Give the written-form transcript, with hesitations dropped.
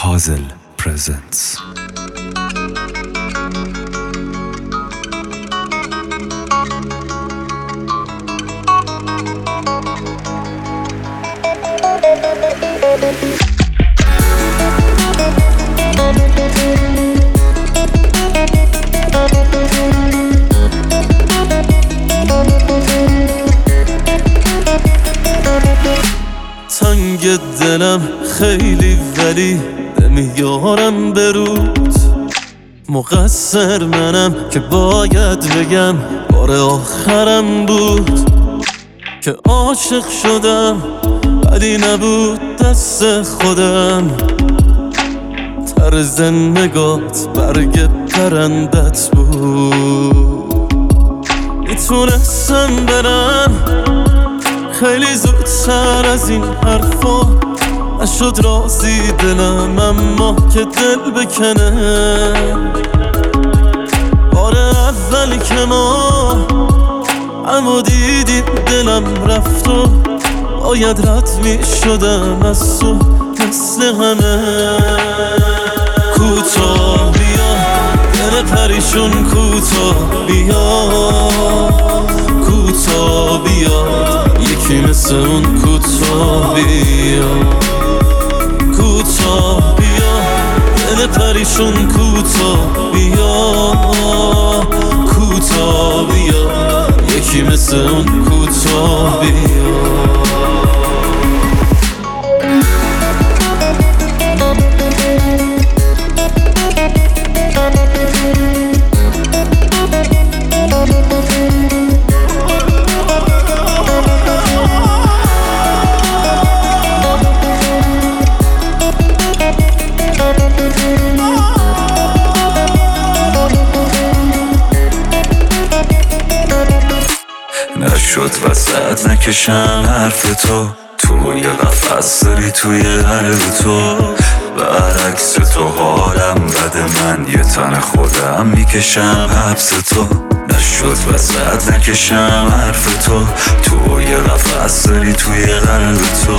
Puzzle presents. تنگ دلم خیلی ولی نمیارم برود، مقصر منم که باید بگم بار آخرم بود که عاشق شدم ولی نبود دست خودم. طرز نگات برگ پرندت بود، میتونستم برم خیلی زودتر از این حرفا. نشد راضی دلم اما که دل بکنه. بار اولی که ما اما دیدیم دلم رفت و باید رد می شدم از تو مثل همه. کوتاه بیا دل پریشون، کوتاه بیا، کوتاه بیا یکی مثل اون، کوتاه بیا، کوتاه بیا دل پریشون، کوتاه بیا، کوتاه بیا یکی مثل اون، کوتاه بیا. نشد وسط نکشم حرف توی قفص داری توی قلب تو. برعکس تو حالم بده، من یه تن خودم میکشم حبس تو. نشد وسط نکشم حرف توی قفص داری توی قلب تو.